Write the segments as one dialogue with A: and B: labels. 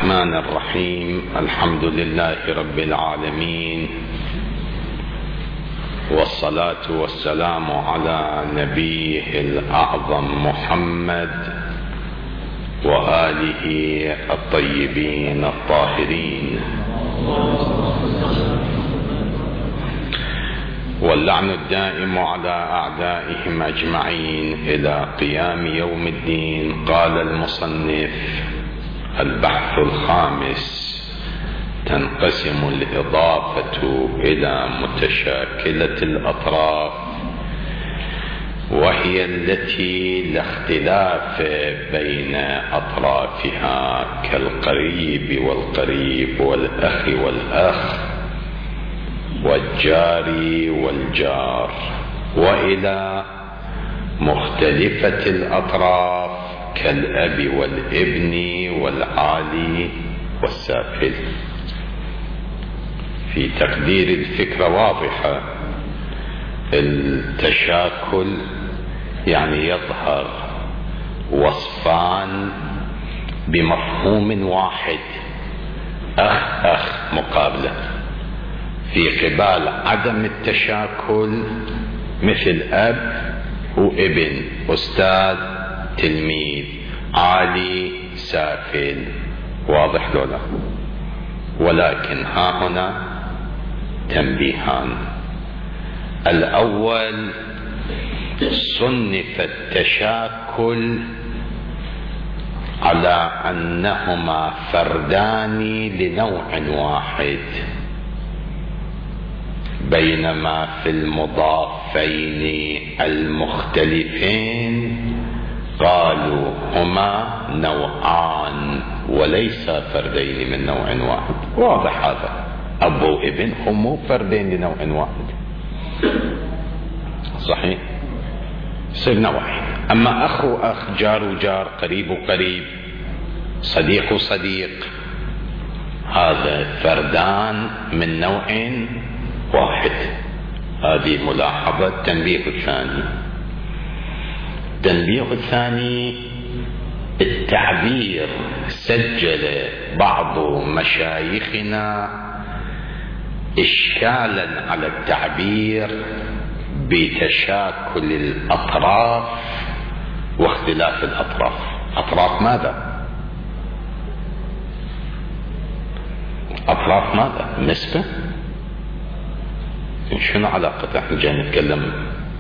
A: الرحمن الرحيم. الحمد لله رب العالمين، والصلاة والسلام على نبيه الأعظم محمد وآله الطيبين الطاهرين، واللعن الدائم على أعدائهم أجمعين إلى قيام يوم الدين. قال المصنف: البحث الخامس: تنقسم الإضافة إلى متشاكلة الأطراف، وهي التي لا اختلاف بين أطرافها كالقريب والقريب والأخ والأخ والجار والجار، وإلى مختلفة الأطراف كالأب والابن والعالي والسافل. في تقدير الفكرة واضحة، التشاكل يعني يظهر وصفان بمفهوم واحد، أخ مقابلة، في قبال عدم التشاكل مثل أب وابن، أستاذ تلميذ، عالي سافل. واضح لولا؟ ولكن ها هنا تنبيهان. الأول: صنف التشاكل على أنهما فردان لنوع واحد، بينما في المضافين المختلفين قالوا هما نوعان وليس فردين من نوع واحد. واضح هذا؟ أب وابن هم فردين لنوع واحد، صحيح؟ يصير نوعين. أما أخ وأخ، جار وجار، قريب وقريب، صديق وصديق، هذا فردان من نوع واحد. هذه ملاحظة. التنبيه الثاني: التنبيه الثاني: التعبير سجل بعض مشايخنا إشكالا على التعبير بتشاكل الأطراف واختلاف الأطراف. أطراف ماذا؟ أطراف ماذا؟ نسبة؟ شنو علاقة؟ احنا جاي نتكلم.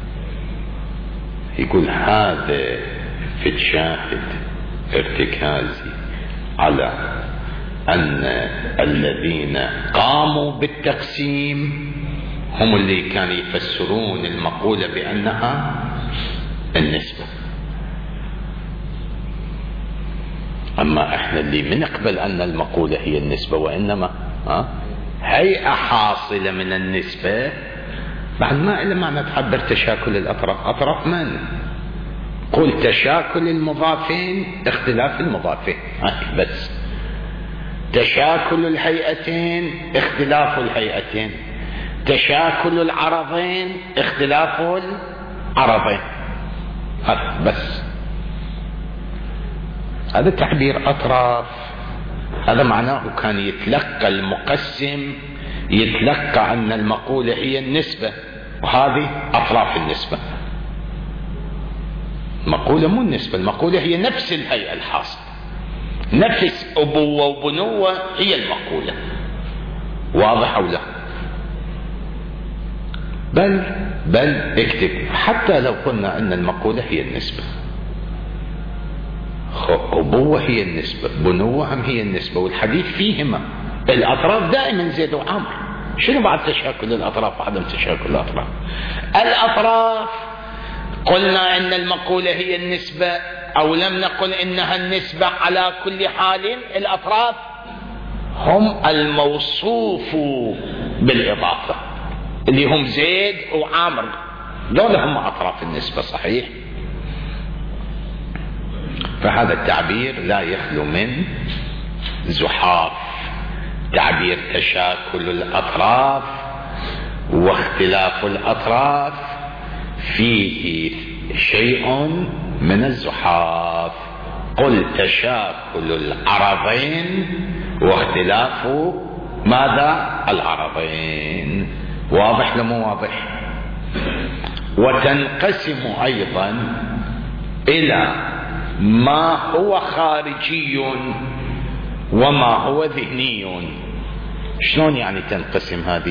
A: يقول هذا في الشاهد ارتكازي على أن الذين قاموا بالتقسيم هم اللي كانوا يفسرون المقولة بأنها النسبة. أما احنا اللي بنقبل أن المقولة هي النسبة، وإنما هيئة حاصلة من النسبة، بعد ما إلا معنى تعبر تشاكل الأطراف. أطراف من؟ قل تشاكل المضافين، اختلاف المضافين، بس. تشاكل الهيئتين، اختلاف الهيئتين. تشاكل العرضين، اختلاف العرضين، هذا بس. هذا تعبير أطراف. هذا معناه كان يتلقى المقسم، يتلقى أن المقولة هي النسبة، وهذه أطراف النسبة. المقولة مو النسبة، المقولة هي نفس الهيئة الحاصلة، نفس أبوة وبنوة هي المقولة. واضح أو لا؟ بل اكتب حتى لو قلنا أن المقولة هي النسبة، أبوة هي النسبة، بنوة هم هي النسبة، والحديث فيهما. الأطراف دائما زيد وعمر. شنو بعد تشاكل الأطراف وعدم تشاكل الأطراف؟ الأطراف قلنا إن المقولة هي النسبة، أو لم نقل إنها النسبة على كل حال. الأطراف هم الموصوف بالإضافة، اللي هم زيد وعامر، دول هم أطراف النسبة، صحيح؟ فهذا التعبير لا يخلو من زحاف. تعبير تشاكل الأطراف واختلاف الأطراف فيه شيء من الزحاف. قل تشاكل العرضين واختلاف ماذا؟ العرضين. واضح لمو واضح؟ وتنقسم أيضا إلى ما هو خارجي وما هو ذهني. شلون يعني تنقسم هذه؟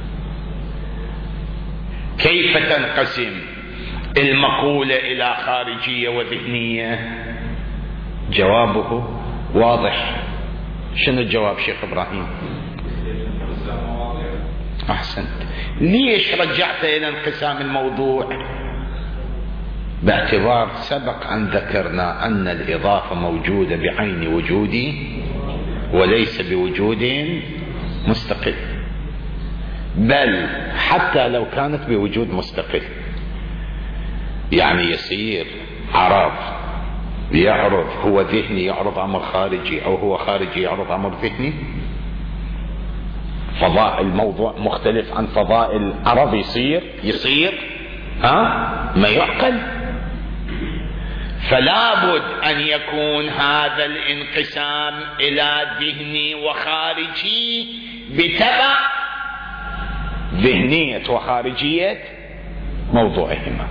A: كيف تنقسم المقولة إلى خارجية وذهنية؟ جوابه واضح. شنو الجواب شيخ إبراهيم؟ أحسنت. ليش رجعت إلى انقسام الموضوع؟ باعتبار سبق أن ذكرنا أن الإضافة موجودة بعين وجودي وليس بوجود مستقل، بل حتى لو كانت بوجود مستقل، يعني يصير عرض يعرض هو ذهني يعرض أمر خارجي، أو هو خارجي يعرض أمر ذهني. فضاء الموضوع مختلف عن فضاء العرض، يصير ما يعقل. فلا بد أن يكون هذا الانقسام إلى ذهني وخارجي بتبع ذهنية وخارجية موضوعهما،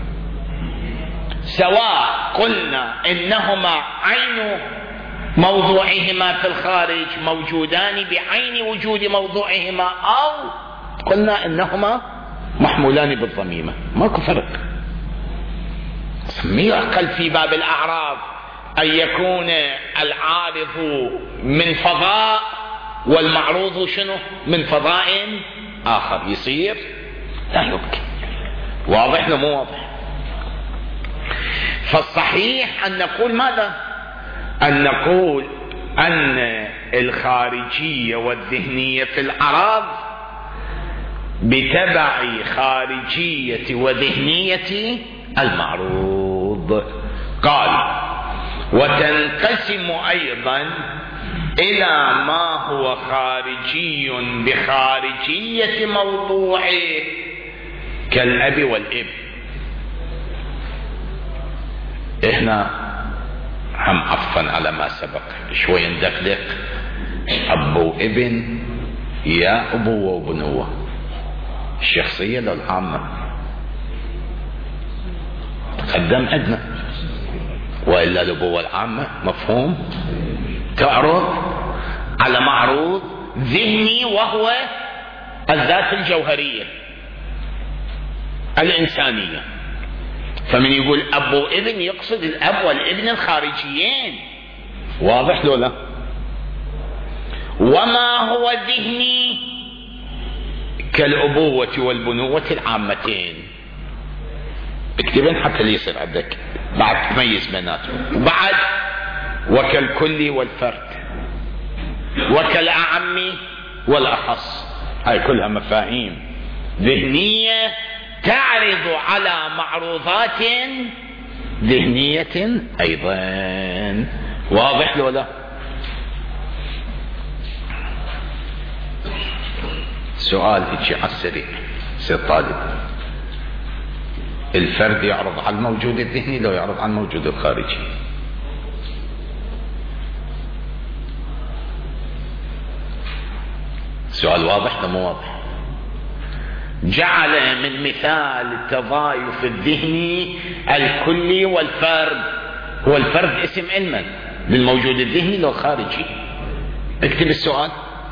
A: سواء قلنا إنهما عين موضوعهما في الخارج موجودان بعين وجود موضوعهما، أو قلنا إنهما محمولان بالضميمة. ماكو فرق. ما يعقل في باب الأعراض أن يكون العارض من فضاء والمعروض شنو؟ من فضاء آخر. يصير؟ لا يمكن. واضح لو مو واضح؟ فالصحيح أن نقول ماذا؟ أن نقول أن الخارجية والذهنية في الأعراض بتبع خارجية وذهنية المعروض. قال وتنقسم أيضا إلى ما هو خارجي بخارجية موضوعه كالأب والابن. إحنا هم عطفا على ما سبق شوي ندقق. أب وابن يا أبوة وبنوة، الشخصية للعامة تقدم عندنا، وإلا الأبوة العامة مفهوم تعرض على معروض ذهني وهو الذات الجوهرية الإنسانية. فمن يقول أب وابن يقصد الأب والابن الخارجيين. واضح لولا؟ وما هو ذهني كالأبوة والبنوة العامتين. اكتبن حتى اللي يصير عندك بعد تميز بيناتهم. بعد وكالكل والفرد وكالأعم والأخص، هاي كلها مفاهيم ذهنية تعرض على معروضات ذهنية أيضا. واضح لولا؟ سؤال هيك على السريع سيد طالب. الفرد يعرض على الموجود الذهني لو يعرض على الموجود الخارجي؟ سؤال واضح ده مو واضح؟ جعل من مثال التضايف الذهني الكلي والفرد. هو الفرد اسم علما للموجود الذهني لو خارجي. اكتب السؤال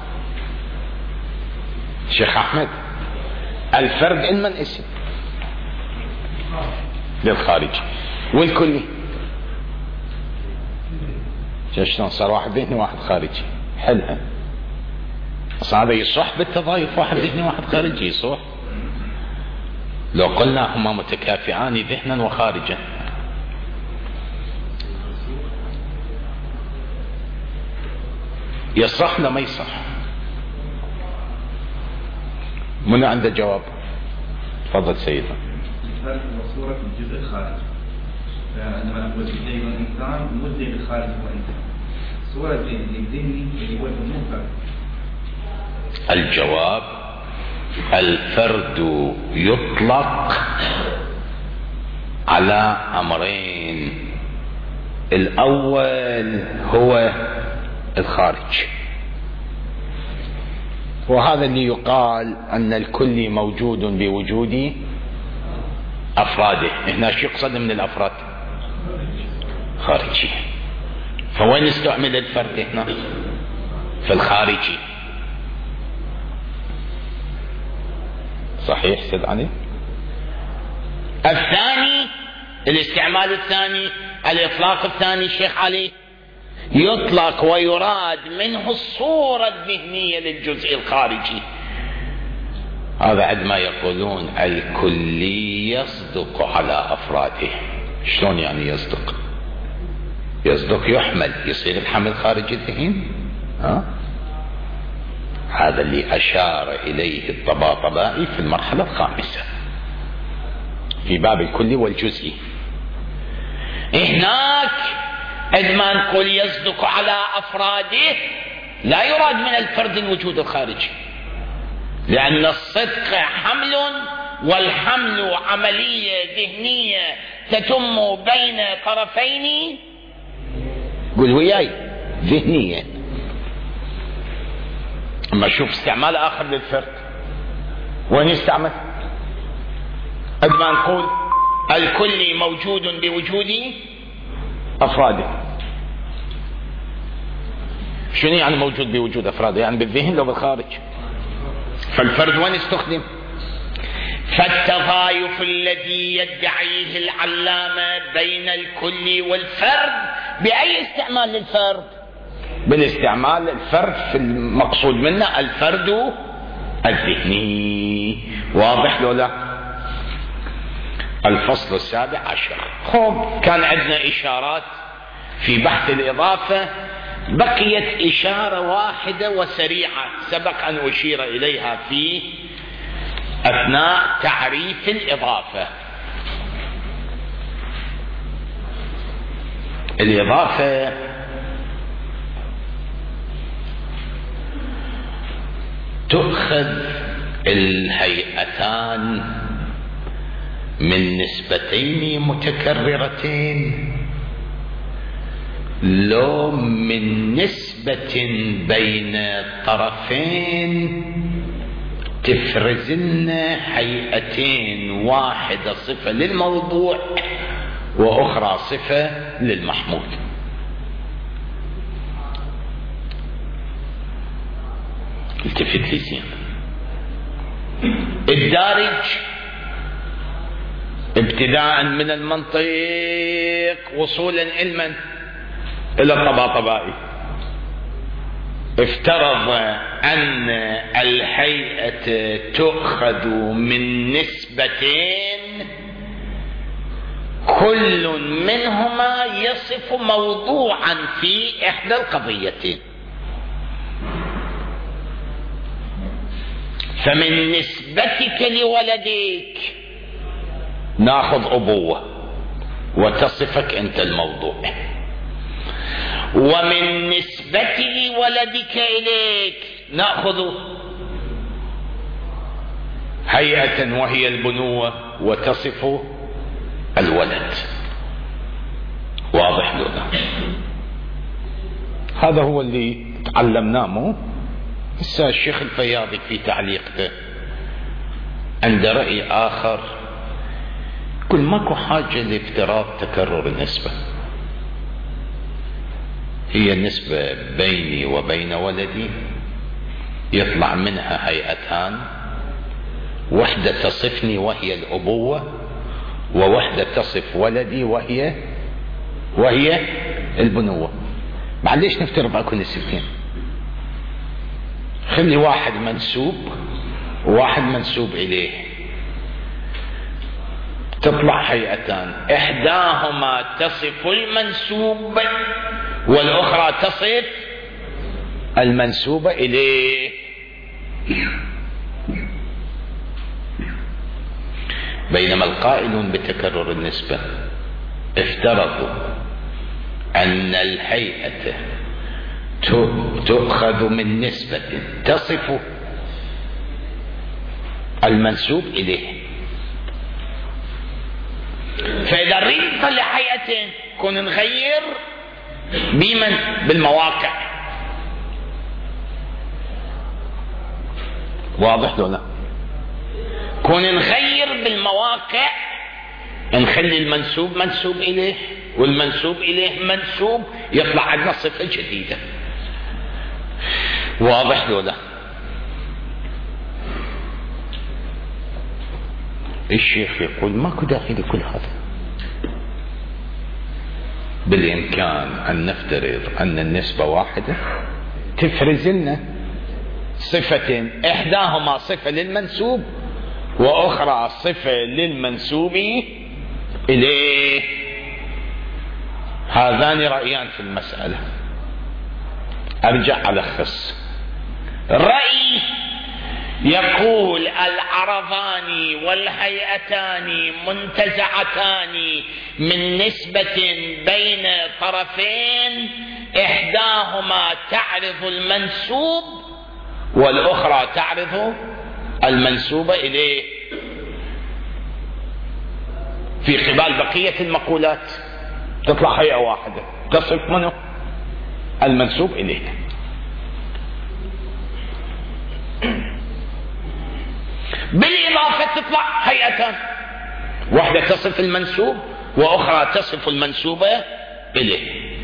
A: شيخ أحمد. الفرد علما اسم للخارجي، والكلي شلون صار واحد ذهني واحد خارجي؟ حلها. اصلا هذا يصح بالتضايف، واحد ذهني واحد خارجي يصح لو قلنا هما متكافئان ذهنا وخارجا. يصح ولا ما يصح؟ من عنده جواب؟ تفضل سيدنا.
B: الفرق وصورة الجزء الخارجي، عندما نقول الذهني والإنسان مو الذهني الخارجي هو إنسان. صورة الذهني اللي هو المنفرد.
A: الجواب الفرد يطلق على أمرين الأول هو الخارج، وهذا اللي يقال أن الكل موجود بوجود أفراده. هنا شو يقصد من الأفراد؟ خارجي. فوين استعمل الفرد هنا؟ في الخارجي. صحيح سيد علي؟ الثاني، الاستعمال الثاني، الإطلاق الثاني شيخ علي، يطلق ويراد منه الصورة الذهنية للجزء الخارجي. هذا عندما يقولون الكلي يصدق على أفراده. شلون يعني يصدق؟ يصدق يحمل، يصير الحمل خارج الذهن. هذا اللي أشار إليه الطباطبائي في المرحلة الخامسة في باب الكلي والجزئي. هناك عندما نقول يصدق على أفراده لا يراد من الفرد الوجود الخارجي، لأن الصدق حمل، والحمل عملية ذهنية تتم بين طرفين، قل وياي، ذهنية. اما شوف استعمال آخر للفرد وين يستعمل؟ عندما نقول الكل موجود بوجود أفراده، شنو يعني موجود بوجود أفراده؟ يعني بالذهن لو بالخارج. فالفرد وين استخدم؟ فالتضايف الذي يدعيه العلامة بين الكل والفرد بأي استعمال للفرد؟ بالاستعمال الفرد في المقصود منه الفرد الذهني. واضح لو لا؟ الفصل 17. خب كان عندنا إشارات في بحث الإضافة، بقيت إشارة واحدة وسريعة سبق أن أشير إليها في أثناء تعريف الإضافة. الإضافة تؤخذ الهيئتان من نسبتين متكررتين، لو من نسبة بين طرفين تفرز لنا هيئتين، واحدة صفة للموضوع وأخرى صفة للمحمول. التفت لي زين. الدارج ابتداء من المنطق وصولا علما إلى الطباطبائي افترض أن الهيئة تؤخذ من نسبتين كل منهما يصف موضوعا في إحدى القضيتين. فمن نسبتك لولدك ناخذ أبوة وتصفك أنت الموضوع، ومن نسبة ولدك إليك نأخذ هيئة وهي البنوة وتصف الولد. واضح لنا؟ هذا هو اللي تعلمناه. هسه الشيخ الفياضي في تعليقته عند رأي آخر، كل ماكو حاجة لافتراض تكرر النسبة. هي النسبة بيني وبين ولدي يطلع منها هيئتان، وحدة تصفني وهي الأبوة، ووحدة تصف ولدي وهي البنوة. معليش نفترض اكو نسبتين، خلي واحد منسوب وواحد منسوب إليه، تطلع هيئتان، إحداهما تصف المنسوب والأخرى تصف المنسوب إليه. بينما القائل بتكرر النسبة افترضوا أن الهيئة تؤخذ من نسبة تصف المنسوب إليه. فإذا نريد نطلع هيئتين كون نغير بمن؟ بالمواقع. واضح ولا لا؟ كون نغير بالمواقع، نخلي المنسوب منسوب إليه والمنسوب إليه منسوب، يطلع عندنا صفة جديدة. واضح ولا لا؟ الشيخ يقول ماكو داعي لكل هذا. بالإمكان أن نفترض أن النسبة واحدة تفرز لنا صفتين، إحداهما صفة للمنسوب وأخرى صفة للمنسوب إليه. هذان رأيان في المسألة. أرجع ألخص. رأي يقول العرضان والهيئتان منتزعتان من نسبة بين طرفين، إحداهما تعرض المنسوب والأخرى تعرض المنسوب إليه، في قبال بقية المقولات تطلع هيئة واحدة تصف منه المنسوب إليه. بالإضافة تطلع هيئتان، واحدة تصف المنسوب وأخرى تصف المنسوب إليه.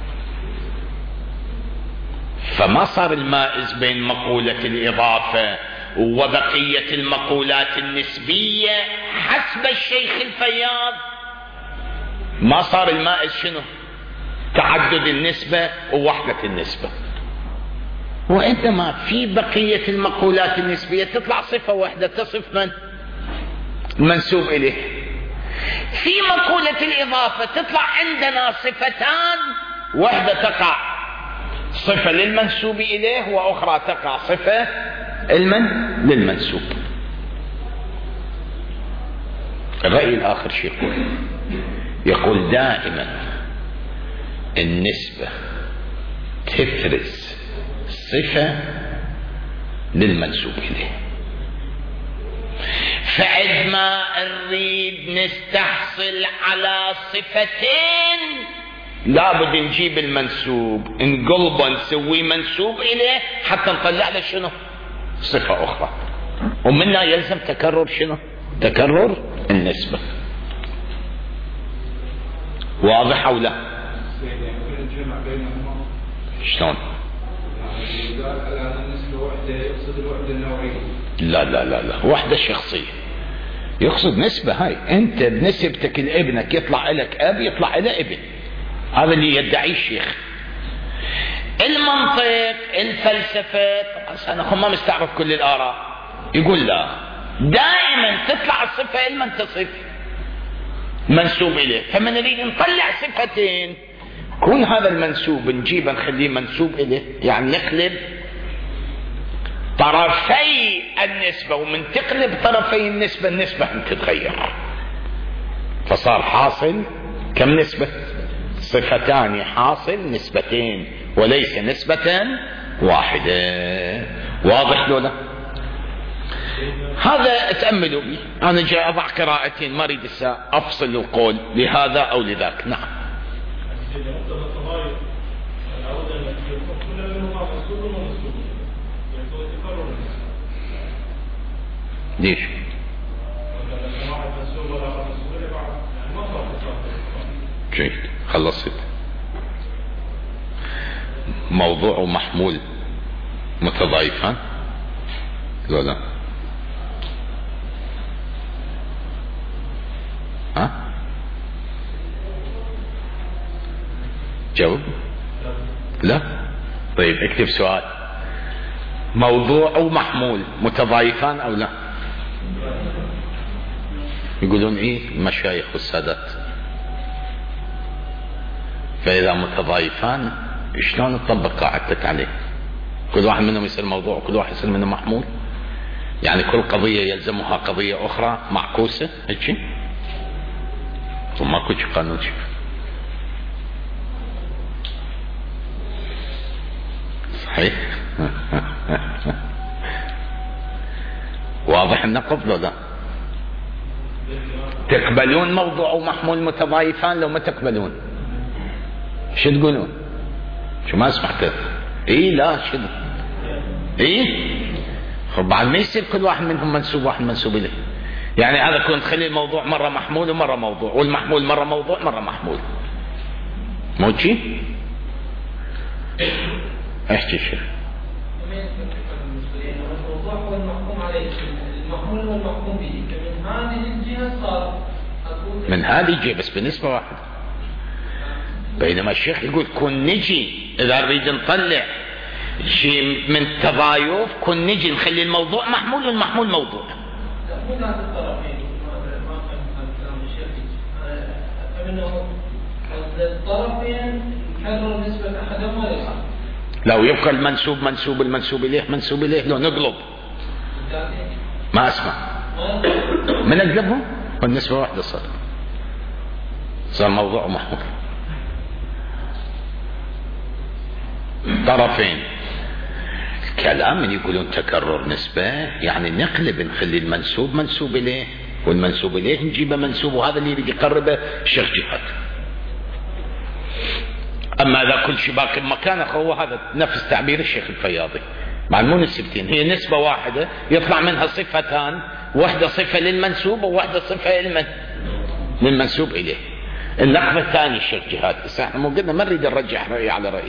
A: فما صار المائز بين مقولة الإضافة وبقية المقولات النسبية حسب الشيخ الفياض. ما صار المائز شنو؟ تعدد النسبة ووحدة النسبة. وإنما في بقية المقولات النسبية تطلع صفة واحدة تصف من؟ المنسوب إليه. في مقولة الإضافة تطلع عندنا صفتان، واحدة تقع صفة للمنسوب إليه وأخرى تقع صفة للمنسوب. الرأي الآخر شيء يقول دائما النسبة تفرز صفة للمنسوب إليه، فعندما نريد نستحصل على صفتين لابد نجيب المنسوب نقلبه نسويه منسوب إليه حتى نطلع له شنو؟ صفة أخرى. ومنها يلزم تكرر شنو؟ تكرر النسبة. واضح أو لا؟ شلون؟ لا لا لا لا، وحدة شخصية. يقصد نسبة. هاي أنت بنسبتك لابنك يطلع لك أب يطلع له ابن، هذا اللي يدعي الشيخ. المنطق الفلسفة أنا ما مستعرف كل الآراء، يقول لا، دائما تطلع الصفة لمن تصف منسوب إليه. فمن نريد نطلع صفتين كون هذا المنسوب نجيبه نخليه منسوب إليه، يعني نقلب طرفي النسبة، ومن تقلب طرفي النسبة النسبة تتغير، فصار حاصل كم نسبة؟ صفتان حاصل نسبتين وليس نسبة واحدة. واضح لولا؟ هذا تأملوا بي. أنا جاي أضع قراءتين ما أريد أفصل القول لهذا أو لذاك. نعم. ليش؟ جيد، خلصت. موضوع ومحمول متضايفان لا لا؟ ها؟ جاوب. لا؟ طيب اكتب سؤال. موضوع ومحمول متضايفان او لا؟ يقولون ايه المشايخ والسادات. فاذا متضايفان شلون نطبق قاعدتك عليه؟ كل واحد منهم يصير موضوع وكل واحد يصير منه محمول، يعني كل قضية يلزمها قضية اخرى معكوسة هيك؟ وماكو قانون شيء. صحيح. واضح النقض لو لا؟ تقبلون موضوع ومحمول متضايفان لو ما تقبلون؟ شو تقولون؟ شو ما سمعت؟ اي لا شو اي خب بعد ما يصير كل واحد منهم منسوب واحد منسوب اليه. يعني هذا كنت تخلي الموضوع مرة محمول ومرة موضوع، والمحمول مرة موضوع مرة محمول. مو شيء؟ احكي شيء.
C: الموضوع هو المحكوم عليه، المحمول هو المحكوم به، فمن هذه الجهة صار
A: من هذه الجهة بس بنسبة واحدة. بينما الشيخ يقول كن نجي إذا نريد نطلع شيء من تضايف، كن نجي نخلي الموضوع محمول والمحمول موضوع.
C: مو ذات الطرفين، ما فهمت كلام الشيخ. فمنه الطرفين نكرر نسبة أحدهما للآخر.
A: لو يبقى المنسوب منسوب المنسوب إليه منسوب إليه لو نقلب ما أسمع من أقلبهم والنسبة واحدة صار موضوع محمول. طرفين الكلام من يقولون تكرر نسبة يعني نقلب نخلي المنسوب منسوب إليه والمنسوب إليه نجيبه منسوب، وهذا اللي يريد يقربه الشيخ جهاد. أما إذا كل شيء باقي بمكانه هو هذا نفس تعبير الشيخ الفياضي، مع مو نسبتين، هي نسبة واحدة يطلع منها صفتان، واحدة صفة للمنسوب وواحدة صفة للمنسوب إليه. النقطة الثانية الشيخ جهاد، احنا مو قلنا ما نريد نرجح رأي على رأي،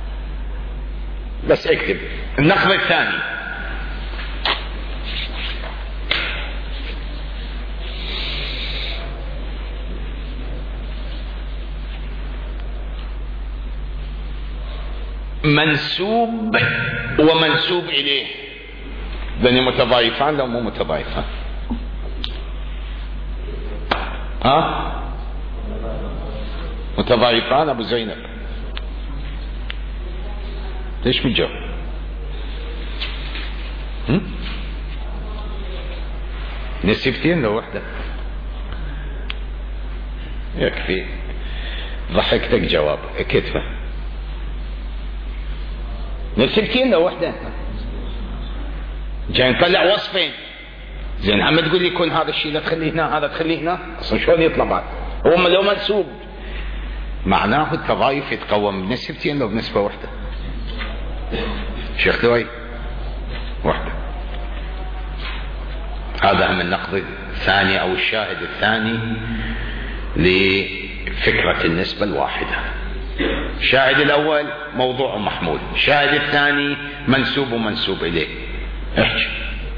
A: بس اكتب النقطة الثانية. منسوب ومنسوب إليه ذني متضايفان لو مو متضايفان؟ متضايفان أبو زينب؟ ليش بتجاوب؟ نسبتين لو وحدة يكفي، ضحكتك جواب كتفه. نسبتين لو وحدة جاي نطلع وصفين. زين عم تقول لي كون هذا الشيء لا تخليه هنا هذا تخليه هنا، اصلا شلون يطلع بعد؟ هو لو منسوب معناه التضايف يتقوم بنسبتين لو بنسبة واحدة. شيخ دوي واحدة. هذا من النقد الثاني او الشاهد الثاني لفكرة النسبة الواحدة. الشاهد الاول موضوع محمول، الشاهد الثاني منسوب ومنسوب اليه. احكي.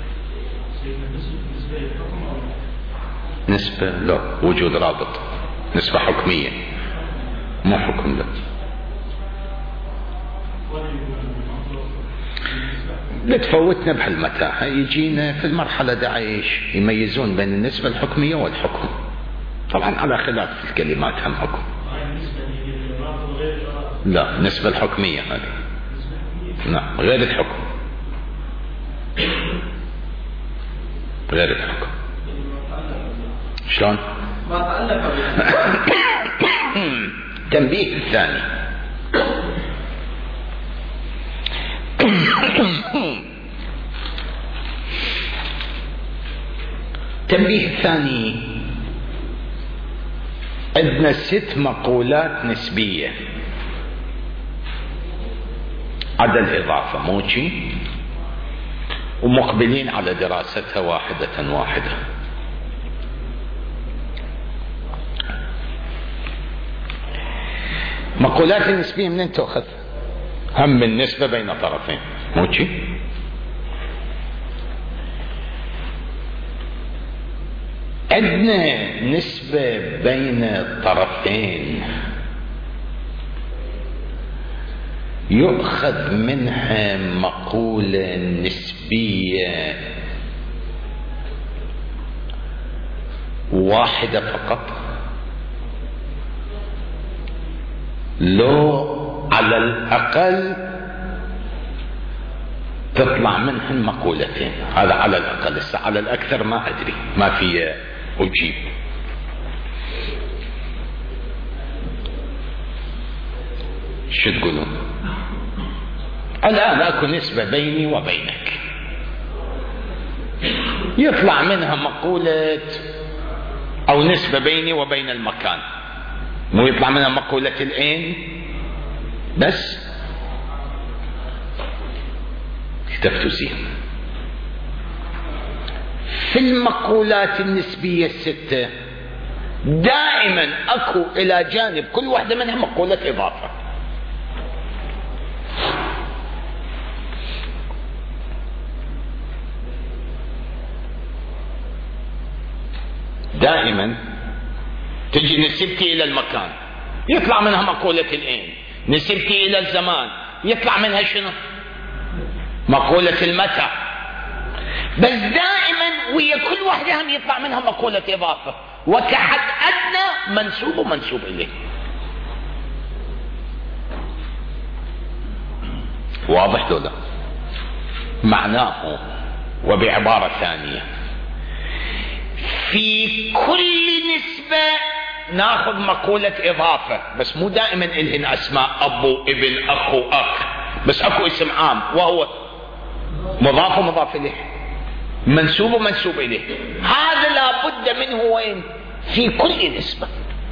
A: نسبة لا، وجود رابط، نسبة حكمية مو حكم لا. لتفوتنا بهالمتاهة، يجينا في المرحلة دعيش يميزون بين النسبة الحكمية والحكم، طبعا على خلاف الكلمات هم حكم. لا النسبة الحكمية هذه، نعم غير الحكم، غير الحكم. شلون؟ تنبيه الثاني. التنبيه الثاني عندنا 6 مقولات نسبية عدا الإضافة موشي، ومقبلين على دراستها واحدة واحدة. مقولات النسبية منين تأخذ؟ هم من نسبة بين طرفين موشي. عندنا نسبة بين الطرفين يؤخذ منها مقولة نسبية واحدة فقط، لو على الأقل تطلع منهن مقولتين، هذا على الأقل. على الأكثر ما أدري، ما في أجيب. شو تقولون؟ الآن أكو نسبة بيني وبينك يطلع منها مقولة، أو نسبة بيني وبين المكان، مو يطلع منها مقولة العين بس كتبت زين. في المقولات النسبية الستة دائما اكو الى جانب كل واحدة منها مقولة اضافة. دائما تجي نسبتي الى المكان يطلع منها مقولة الأين، نسبتي الى الزمان يطلع منها شنو؟ مقولة المتى. بس دائما ويا كل واحدة هم يطلع منها مقولة اضافة، وكحد ادنى منسوب ومنسوب اليه. واضح ولا؟ معناه وبعبارة ثانية في كل نسبة ناخذ مقولة اضافة، بس مو دائما الهن اسماء ابو ابن اخو اخ، بس اكو اسم عام وهو مضاف ومضاف اليه، منسوب ومنسوب اليه. هذا لابد منه وين؟ في كل نسبة.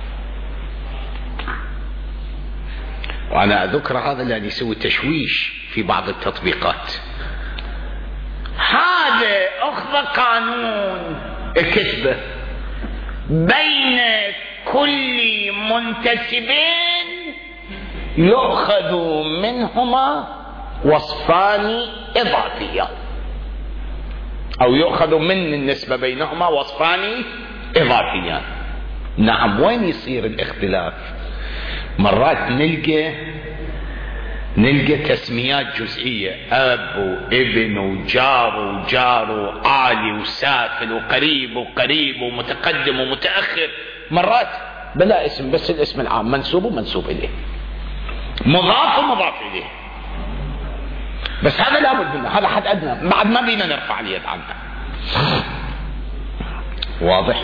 A: وانا اذكر هذا الذي يسوي تشويش في بعض التطبيقات. هذا اخذ قانون كتبه بين كل منتسبين يؤخذ منهما وصفان اضافيان، او يؤخذ من النسبة بينهما وصفان اضافيان. نعم، وين يصير الاختلاف؟ مرات نلقى تسميات جزئية، اب وابن وجار وجار عالي وسافل وقريب وقريب ومتقدم ومتأخر. مرات بلا اسم، بس الاسم العام منسوب ومنسوب اليه، مضاف ومضاف اليه. بس هذا لابد منه، هذا حد ادنى، بعد ما بينا نرفع اليد عنه. واضح؟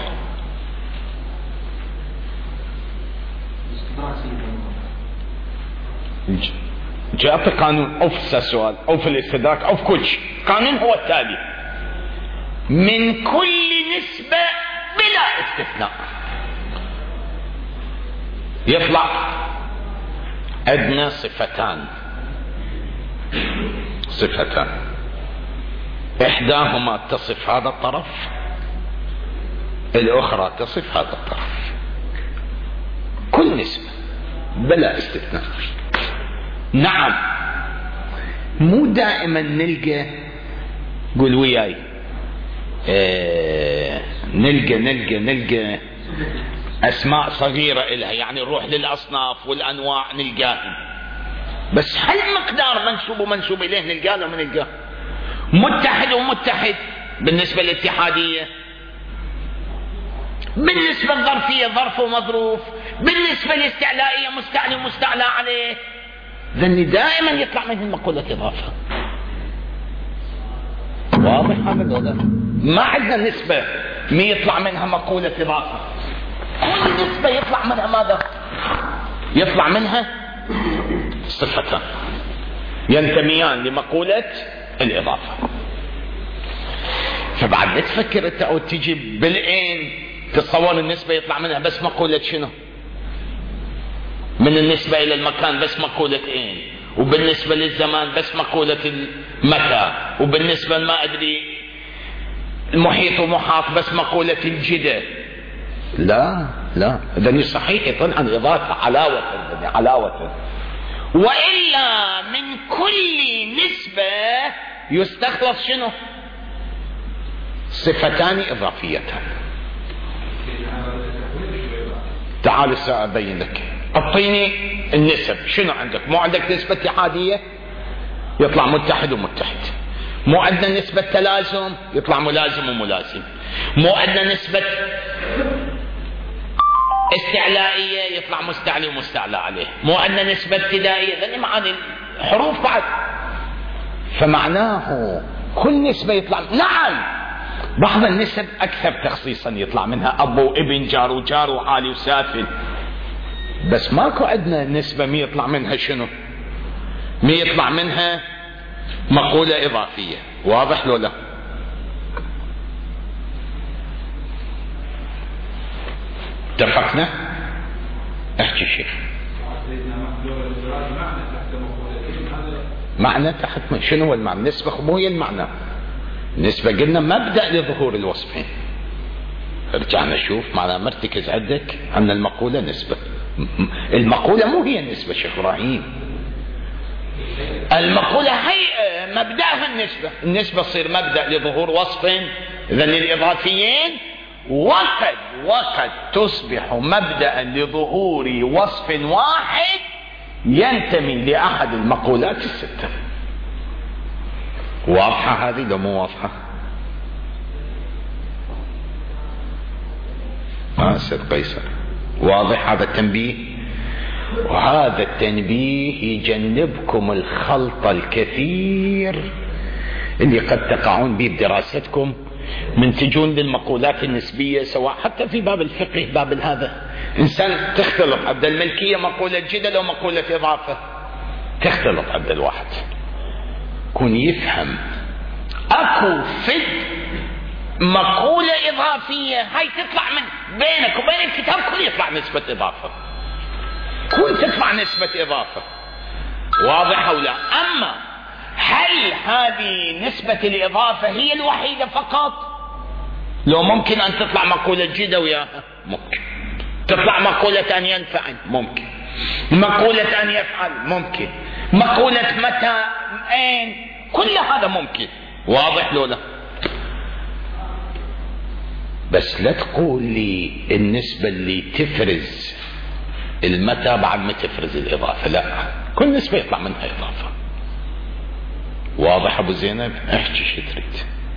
A: جاء في قانون او في السؤال او في الاستدراك او في كل شيء. قانون هو التالي: من كل نسبة بلا استثناء يطلع ادنى صفتان، احداهما تصف هذا الطرف، الاخرى تصف هذا الطرف. كل نسبة بلا استثناء. نعم، مو دائما نلقى، قول وياي، نلقى اسماء صغيرة إلها، يعني نروح للاصناف والانواع نلقاهم، بس هل مقدار منسوب ومنسوب اليه نلقاه لو ما نلقاه؟ متحد ومتحد بالنسبة للاتحادية، بالنسبة للظرفية ظرف ومظروف، بالنسبة للاستعلائية مستعلي ومستعلى عليه. ذني دائما يطلع منه مقولة إضافة. واضح هذا الوضع؟ ما عندنا نسبة يطلع منها مقولة إضافة، كل نسبة يطلع منها ماذا؟ يطلع منها صفتان ينتميان لمقولة الإضافة. فبعد لا تفكر انت او تجي بالعين تتصور النسبة يطلع منها بس مقولة شنو؟ من النسبة الى المكان بس مقولة اين، وبالنسبة للزمان بس مقولة المتى، وبالنسبة ما ادري المحيط ومحاط بس مقولة الجدة. لا ذني صحيح يطلع عن اضافة علاوة. وإلا من كل نسبة يستخلص شنو؟ صفتان إضافيتان. تعال سأبين لك. أعطيني النسب. شنو عندك؟ مو عندك نسبة اتحادية يطلع متحد ومتحد، مو عندنا نسبة تلازم يطلع ملازم وملازم، مو عندنا نسبة استعلائية يطلع مستعلي ومستعلى عليه، مو عندنا نسبة ابتدائية. ذني معاني الحروف بعد. فمعناه كل نسبة يطلع. نعم، بعض النسب أكثر تخصيصا يطلع منها أبو ابن جار وجار وعالي وسافل، بس ماكو عندنا نسبة يطلع منها شنو؟ يطلع منها مقولة إضافية. واضح لو لا؟ اتفقنا؟ احكي شيخ. معنى تحت شنو هو المعنى؟ النسبة مو هي المعنى. النسبة قلنا مبدأ لظهور الوصفين. رجعنا نشوف معنى مرتكز عندك أن المقولة نسبة. المقولة مو هي النسبة شيخ إبراهيم. المقولة هي مبدأها النسبة. النسبة تصير مبدأ لظهور وصف إذن الإضافيين، وقد تصبح مبدأ لظهور وصف واحد ينتمي لأحد المقولات الستة. واضحة هذه لو مو واضحة؟ سيد قيصر واضح هذا التنبيه؟ وهذا التنبيه يجنبكم الخلط الكثير اللي قد تقعون به بدراستكم، من تجون للمقولات النسبية سواء حتى في باب الفقه باب هذا. إنسان تختلط عبد الملكية مقولة جدل ومقولة إضافة، تختلط عبد الواحد كون يفهم أكو فد مقولة إضافية هاي تطلع من بينك وبين الكتاب كله يطلع نسبة إضافة، كل تطلع نسبة إضافة. واضح أو لا؟ أما هل هذه نسبة الإضافة هي الوحيدة فقط؟ لو ممكن أن تطلع مقولة جدا وياها، ممكن تطلع مقولة أن ينفعل، ممكن مقولة أن يفعل، ممكن مقولة متى أين، كل هذا ممكن. واضح لو لا؟ بس لا تقول لي النسبة اللي تفرز المتى بعد ما تفرز الإضافة، لا، كل نسبة يطلع منها إضافة. واضح أبو زينب؟ احكي شو تريد.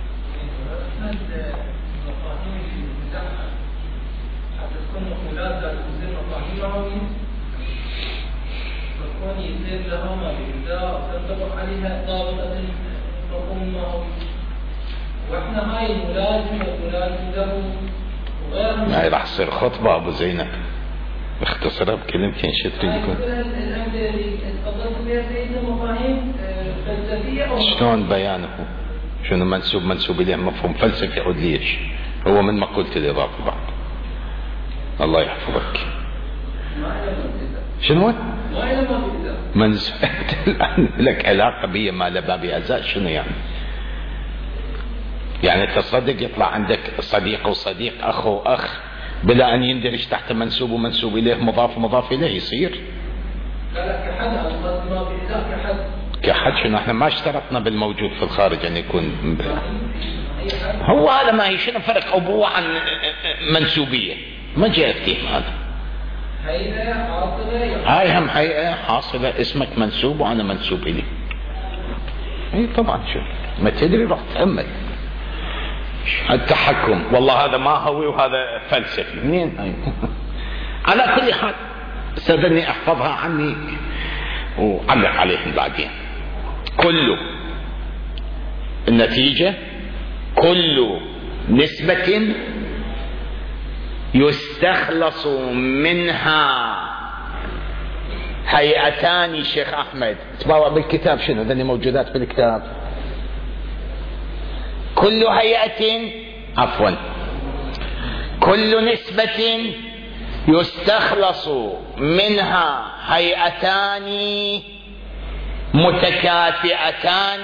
C: واحنا هاي الملازم له وغيرهم
A: هاي راح تصير خطبة أبو زينب، باختصرها بكلمتين شو تريد يكون؟ شلون بيانه؟ شنو منسوب إليه مفهوم فلسفي يعود ليش؟ هو من مقولة الإضافة بعد. الله يحفظك. شنو؟ منسوب لك علاقة بي ما لباب أزاء، شنو يعني؟ يعني تصدق يطلع عندك صديق وصديق، أخ وأخ، بلا أن يندرج تحت منسوب ومنسوب إليه مضاف إليه يصير؟ كحد شنو؟ احنا ما اشترطنا بالموجود في الخارج أن يكون هو هذا. ما هي شنو فرق أبوة عن منسوبية؟ ما جاء فيه هذا. هاي هم هيئة حاصلة، اسمك منسوب وأنا منسوب إليه. اي طبعا شو ما تدري راح تأمل التحكم، والله هذا ما هوي وهذا فلسفي، منين هاي؟ على كل حال استاذني احفظها عني وعلق عليهم بعدين. كل النتيجة كل نسبة يستخلص منها هيئتان. شيخ احمد تبارك بالكتاب شنو ذني موجودات بالكتاب؟ كل هيئة عفوا كل نسبة يستخلص منها هيئتان متكافئتان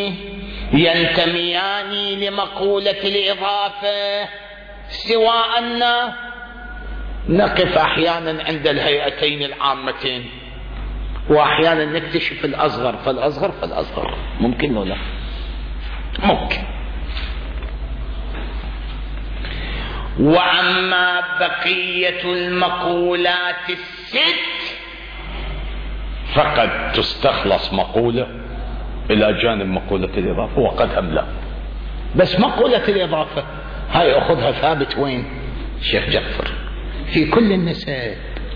A: ينتميان لمقولة الإضافة، سواء أن نقف أحيانا عند الهيئتين العامتين وأحيانا نكتشف الأصغر فالأصغر. ممكن ولا ممكن. وأما بقية المقولات الست فقد تستخلص مقولة إلى جانب مقولة الإضافة وقد هم لا. بس مقولة الإضافة هاي أخذها ثابت وين؟ شيخ جعفر في كل النسب.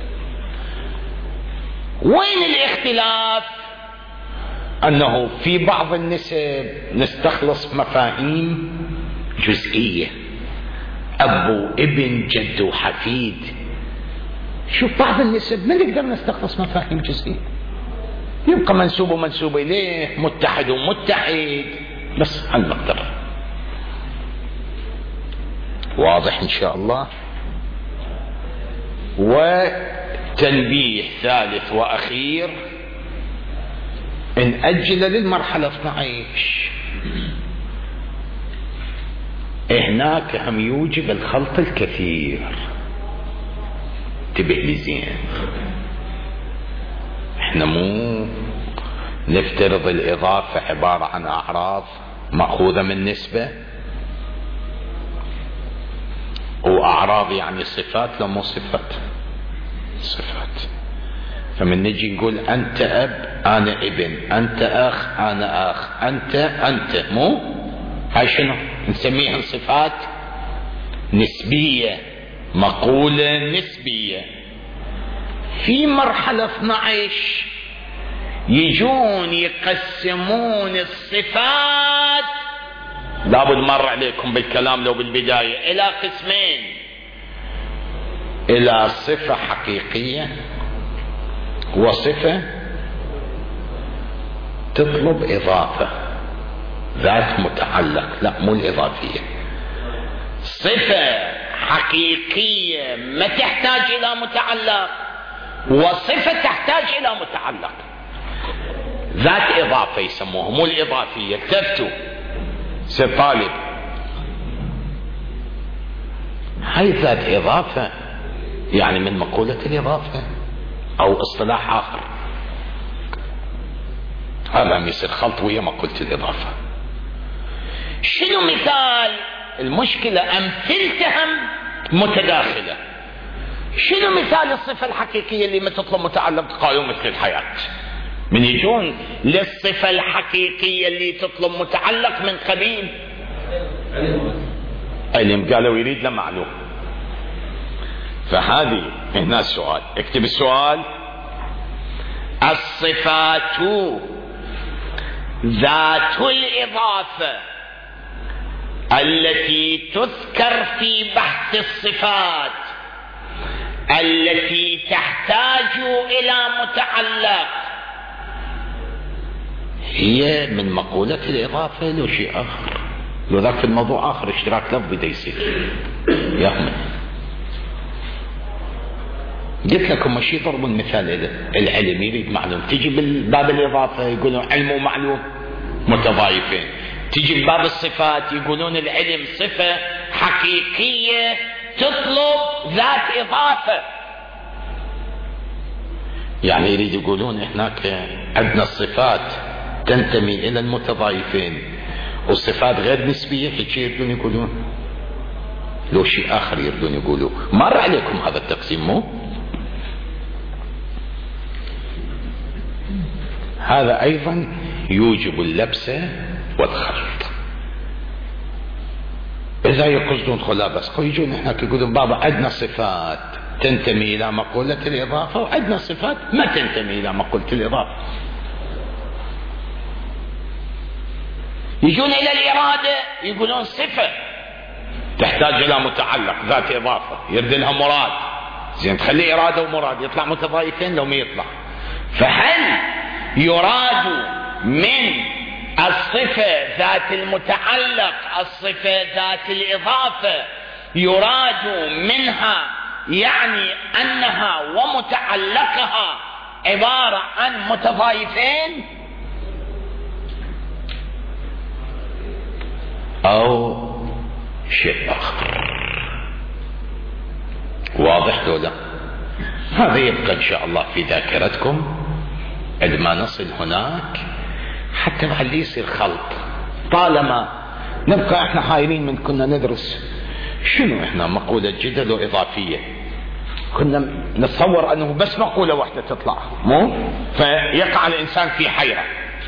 A: وين الاختلاف؟ أنه في بعض النسب نستخلص مفاهيم جزئية، أبو ابن جد وحفيد. شوف بعض النسب ما نقدر نستخلص مفاهيم جزئية، يبقى منسوب ومنسوب إليه، متحد ومتحد، بس هالمقدر. واضح إن شاء الله. وتنبيه ثالث وأخير نأجل للمرحلة 12. هناك هم يوجب الخلط الكثير. انتبه لي زين، احنا مو نفترض الإضافة عبارة عن أعراض مأخوذة من نسبة، وأعراض يعني صفات، لا مو صفات، صفات. فمن نجي نقول أنت أب أنا ابن، أنت أخ أنا أخ، أنت مو هاي شنو نسميها؟ صفات نسبية، مقولة نسبية. في مرحلة 12 يجون يقسمون الصفات، لابد مر عليكم بالكلام لو بالبداية، إلى قسمين: إلى صفة حقيقية وصفة تطلب إضافة، ذات متعلق، لا مو الإضافية. صفة حقيقية ما تحتاج إلى متعلق، وصفة تحتاج إلى متعلق، ذات إضافة يسموها، مو الإضافية. التفتوا سير طالب، هاي ذات إضافة، يعني من مقولة الإضافة أو اصطلاح آخر. هذا يصير خلط ويا مقولة الإضافة. شنو مثال؟ المشكلة أمثلتهم متداخلة. شنو مثال الصفة الحقيقية اللي ما تطلب متعلق؟ قالوا مثل الحياة. من يجون للصفة الحقيقية اللي تطلب متعلق من قبيل علم، قالوا يريد له معلوم. فهذه هنا السؤال، اكتب السؤال: الصفات ذات الإضافة التي تذكر في بحث الصفات التي تحتاج إلى متعلق هي من مقولة الإضافة لو شيء آخر؟ لو ذاك في الموضوع آخر اشتراك لفظي دا يصير يا قلت لكم ماشي ضرب المثال. العلم يريد معلوم، تجي بالباب الإضافة يقولون علم ومعلوم متضايفين، تجي بباب الصفات يقولون العلم صفة حقيقية تطلب ذات إضافة. يعني يريد يقولون هناك عندنا الصفات تنتمي إلى المتضايفين والصفات غير نسبية، هيك يردون يقولون. لو شيء آخر يردون يقولوا. مر عليكم هذا التقسيم مو؟ هذا أيضا يوجب اللبس والخلط. إذا يقصدون خلابس يجون هناك يقولون بابا عندنا صفات تنتمي إلى مقولة الإضافة وعندنا صفات ما تنتمي إلى مقولة الإضافة. يجون إلى الإرادة يقولون صفة تحتاج إلى متعلق ذات إضافة، يرد لها مراد. زين تخلي إرادة ومراد يطلع متضايفين لو ما يطلع. فهل يراد من الصفة ذات المتعلق الصفة ذات الإضافة يراد منها يعني أنها ومتعلقها عبارة عن متضايفين، أو شيء آخر؟ واضح لو لا؟ هذا يبقى إن شاء الله في ذاكرتكم عندما نصل هناك، حتى بعد يصير خلط. طالما نبقى احنا حايرين من كنا ندرس شنو احنا مقولة جدل وإضافية، كنا نتصور أنه بس مقولة واحدة تطلع مو، فيقع الإنسان في حيرة.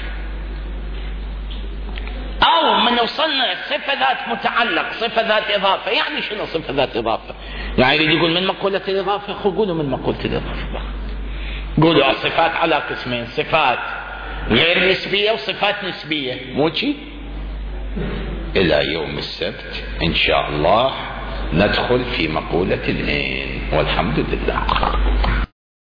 A: أو من وصلنا صفة ذات متعلق صفة ذات إضافة، يعني شنو صفة ذات إضافة؟ يعني يريد يقول من مقولة الإضافة، قولوا من مقولة الإضافة، قولوا الصفات على قسمين: صفات غير نسبية وصفات نسبية، مو شي؟ إلى يوم السبت إن شاء الله ندخل في مقولة الاثنين، والحمد لله.